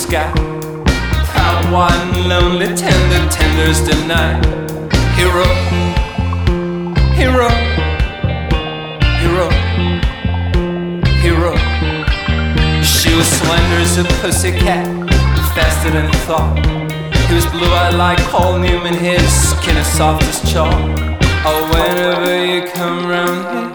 sky. Proud, wide and lonely, tender, tender's denied. Hero, hero, hero, hero. She was slender as a pussycat, faster than thought. He was blue-eyed like Paul Newman, his skin as soft as chalk. Oh, whenever you come round here,